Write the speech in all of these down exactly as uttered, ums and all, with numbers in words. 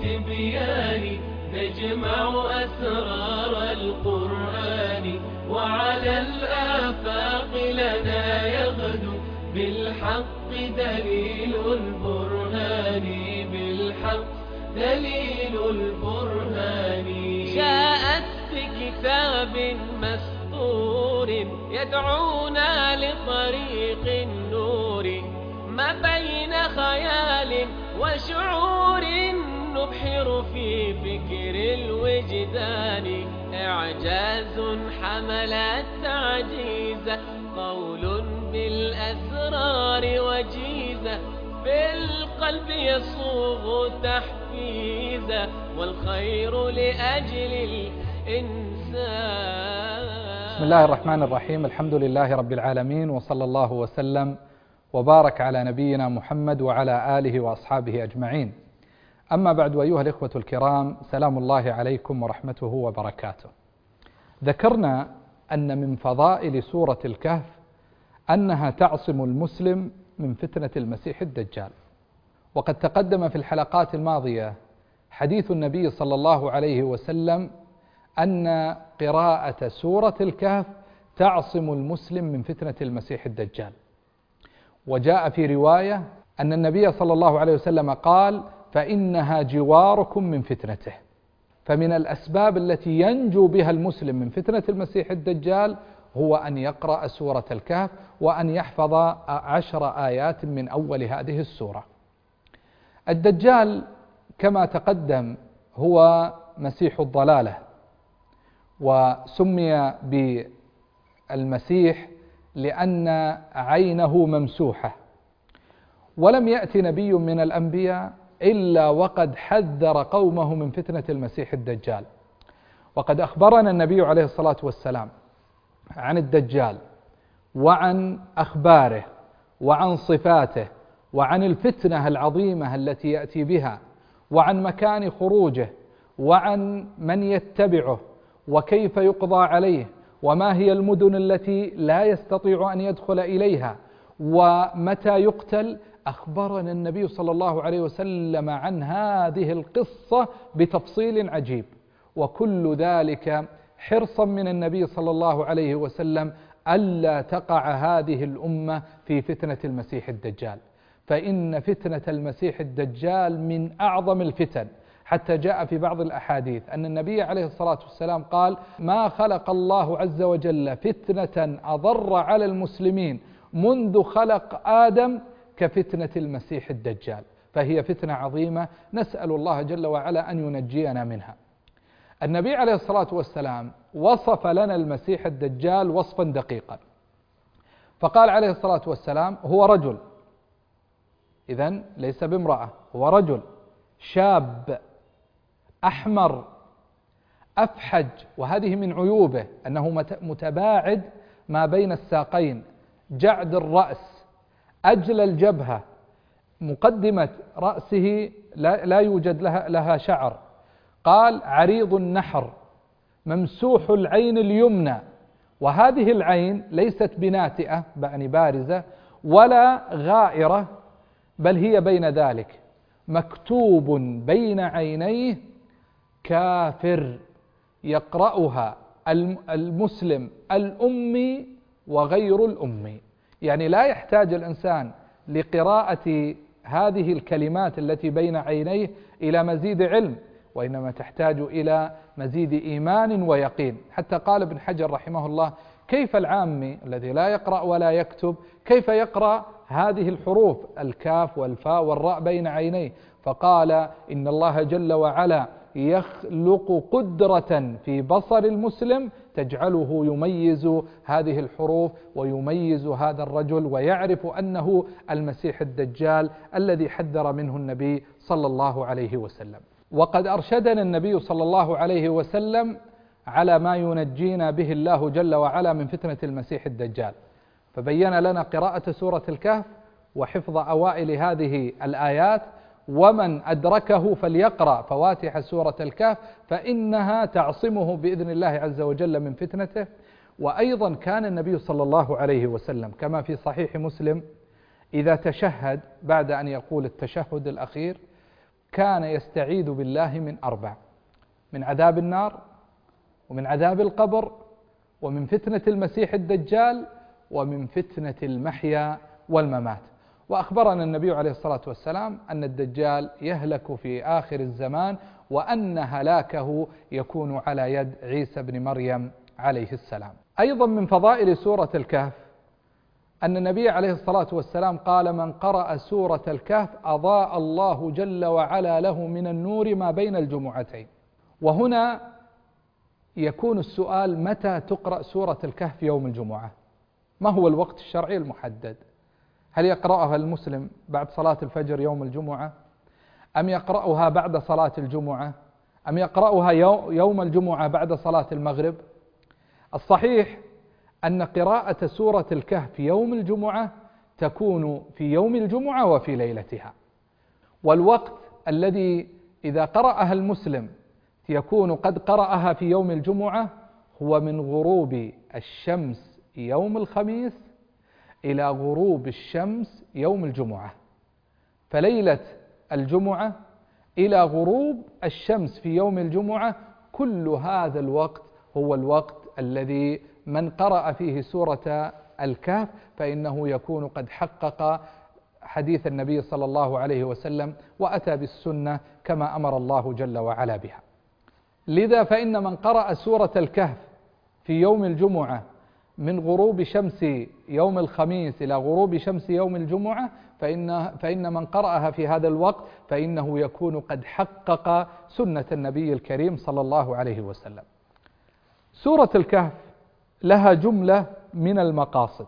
بالتبيان نجمع أسرار القرآن، وعلى الآفاق لنا يغدو بالحق دليل البرهان، بالحق دليل البرهان. جاءت بكتاب مسطور يدعونا لطريق النور، ما بين خيال وشعور نبحر في فكر الوجدان. إعجاز حمل التعجيز، قول بالأسرار وجيزة، بالقلب يصوغ تحفيزا، والخير لأجل الإنسان. بسم الله الرحمن الرحيم. الحمد لله رب العالمين، وصلى الله وسلم وبارك على نبينا محمد وعلى آله وأصحابه أجمعين. أما بعد، أيها الإخوة الكرام، سلام الله عليكم ورحمته وبركاته. ذكرنا أن من فضائل سورة الكهف أنها تعصم المسلم من فتنة المسيح الدجال، وقد تقدم في الحلقات الماضية حديث النبي صلى الله عليه وسلم أن قراءة سورة الكهف تعصم المسلم من فتنة المسيح الدجال. وجاء في رواية أن النبي صلى الله عليه وسلم قال: فإنها جواركم من فتنته. فمن الأسباب التي ينجو بها المسلم من فتنة المسيح الدجال هو أن يقرأ سورة الكهف، وأن يحفظ عشر آيات من أول هذه السورة. الدجال كما تقدم هو مسيح الضلالة، وسمي بالمسيح لأن عينه ممسوحة، ولم يأتي نبي من الأنبياء إلا وقد حذر قومه من فتنة المسيح الدجال. وقد أخبرنا النبي عليه الصلاة والسلام عن الدجال، وعن أخباره، وعن صفاته، وعن الفتنة العظيمة التي يأتي بها، وعن مكان خروجه، وعن من يتبعه، وكيف يقضى عليه، وما هي المدن التي لا يستطيع أن يدخل إليها، ومتى يقتل. أخبرنا النبي صلى الله عليه وسلم عن هذه القصة بتفصيل عجيب، وكل ذلك حرصا من النبي صلى الله عليه وسلم ألا تقع هذه الأمة في فتنة المسيح الدجال، فإن فتنة المسيح الدجال من أعظم الفتن. حتى جاء في بعض الأحاديث أن النبي عليه الصلاة والسلام قال: ما خلق الله عز وجل فتنة أضر على المسلمين منذ خلق آدم كفتنة المسيح الدجال، فهي فتنة عظيمة، نسأل الله جل وعلا أن ينجينا منها. النبي عليه الصلاة والسلام وصف لنا المسيح الدجال وصفا دقيقا، فقال عليه الصلاة والسلام: هو رجل، إذن ليس بامرأة، هو رجل شاب أحمر أفحج، وهذه من عيوبه أنه متباعد ما بين الساقين، جعد الرأس، أجل الجبهة، مقدمة رأسه لا, لا يوجد لها, لها شعر. قال: عريض النحر، ممسوح العين اليمنى، وهذه العين ليست بناتئة يعني بارزة ولا غائرة، بل هي بين ذلك، مكتوب بين عينيه كافر، يقرأها المسلم الأمي وغير الأمي. يعني لا يحتاج الإنسان لقراءة هذه الكلمات التي بين عينيه إلى مزيد علم، وإنما تحتاج إلى مزيد إيمان ويقين. حتى قال ابن حجر رحمه الله: كيف العامي الذي لا يقرأ ولا يكتب كيف يقرأ هذه الحروف الكاف والفاء والراء بين عينيه؟ فقال: إن الله جل وعلا يخلق قدرة في بصر المسلم تجعله يميز هذه الحروف ويميز هذا الرجل، ويعرف أنه المسيح الدجال الذي حذر منه النبي صلى الله عليه وسلم. وقد أرشدنا النبي صلى الله عليه وسلم على ما ينجينا به الله جل وعلا من فتنة المسيح الدجال، فبين لنا قراءة سورة الكهف وحفظ أوائل هذه الآيات، ومن أدركه فليقرأ فواتح سورة الكهف فإنها تعصمه بإذن الله عز وجل من فتنته. وأيضا كان النبي صلى الله عليه وسلم كما في صحيح مسلم إذا تشهد بعد أن يقول التشهد الأخير كان يستعيذ بالله من أربع: من عذاب النار، ومن عذاب القبر، ومن فتنة المسيح الدجال، ومن فتنة المحيا والممات. وأخبرنا النبي عليه الصلاة والسلام أن الدجال يهلك في آخر الزمان، وأن هلاكه يكون على يد عيسى بن مريم عليه السلام. أيضا من فضائل سورة الكهف أن النبي عليه الصلاة والسلام قال: من قرأ سورة الكهف أضاء الله جل وعلا له من النور ما بين الجمعتين. وهنا يكون السؤال: متى تقرأ سورة الكهف يوم الجمعة؟ ما هو الوقت الشرعي المحدد؟ هل يقرأها المسلم بعد صلاة الفجر يوم الجمعة، أم يقرأها بعد صلاة الجمعة، أم يقرأها يوم الجمعة بعد صلاة المغرب؟ الصحيح أن قراءة سورة الكهف يوم الجمعة تكون في يوم الجمعة وفي ليلتها. والوقت الذي إذا قرأها المسلم يكون قد قرأها في يوم الجمعة هو من غروب الشمس يوم الخميس إلى غروب الشمس يوم الجمعة. فليلة الجمعة إلى غروب الشمس في يوم الجمعة، كل هذا الوقت هو الوقت الذي من قرأ فيه سورة الكهف فإنه يكون قد حقق حديث النبي صلى الله عليه وسلم وأتى بالسنة كما أمر الله جل وعلا بها. لذا فإن من قرأ سورة الكهف في يوم الجمعة من غروب شمس يوم الخميس إلى غروب شمس يوم الجمعة فإن, فإن من قرأها في هذا الوقت فإنه يكون قد حقق سنة النبي الكريم صلى الله عليه وسلم. سورة الكهف لها جملة من المقاصد،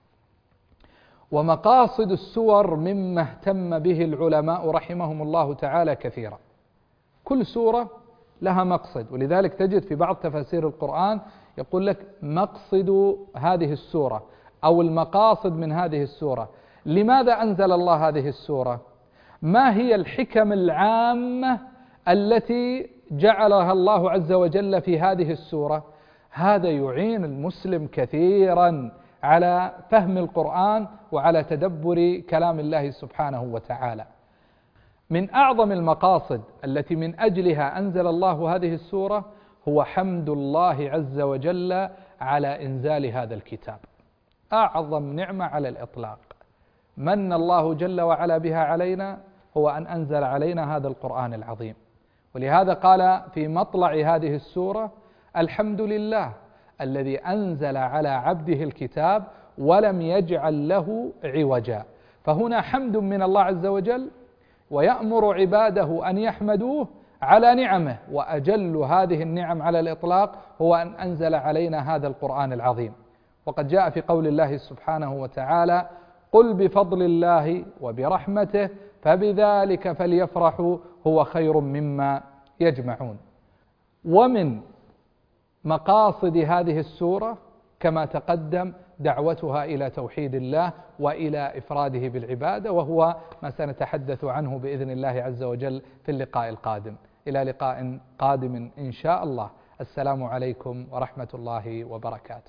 ومقاصد السور مما اهتم به العلماء رحمهم الله تعالى كثيرا. كل سورة لها مقصد، ولذلك تجد في بعض تفاسير القرآن يقول لك مقصد هذه السورة أو المقاصد من هذه السورة. لماذا أنزل الله هذه السورة؟ ما هي الحكم العامة التي جعلها الله عز وجل في هذه السورة؟ هذا يعين المسلم كثيرا على فهم القرآن وعلى تدبر كلام الله سبحانه وتعالى. من أعظم المقاصد التي من أجلها أنزل الله هذه السورة هو حمد الله عز وجل على إنزال هذا الكتاب. أعظم نعمة على الإطلاق من الله جل وعلا بها علينا هو أن أنزل علينا هذا القرآن العظيم. ولهذا قال في مطلع هذه السورة: الحمد لله الذي أنزل على عبده الكتاب ولم يجعل له عوجا. فهنا حمد من الله عز وجل، ويأمر عباده أن يحمدوه على نعمه، وأجل هذه النعم على الإطلاق هو أن أنزل علينا هذا القرآن العظيم. وقد جاء في قول الله سبحانه وتعالى: قل بفضل الله وبرحمته فبذلك فليفرحوا هو خير مما يجمعون. ومن مقاصد هذه السورة كما تقدم دعوتها إلى توحيد الله وإلى إفراده بالعبادة، وهو ما سنتحدث عنه بإذن الله عز وجل في اللقاء القادم. إلى لقاء قادم إن شاء الله. السلام عليكم ورحمة الله وبركاته.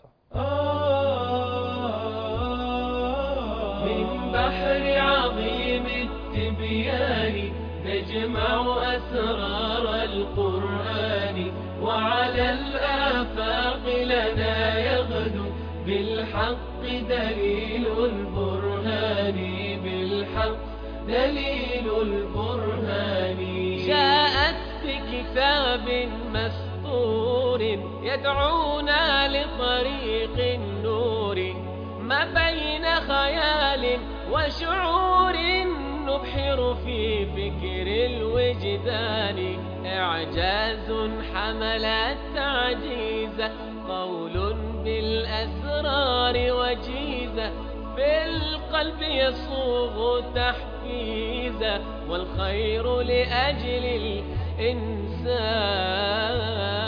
من بحر عظيم التبيان نجمع أسرار القرآن، وعلى الآفاق لنا يغدو بالحق دليل البرهان، بالحق دليل البرهان. جاءت بكتاب مسطور يدعونا لطريق النور، ما بين خيال وشعور نبحر في فكر الوجدان. إعجاز حمل التعجيز، قول بالأسرار وجيزة، في القلب يصوغ تحفيزا، والخير لأجل الإنسان.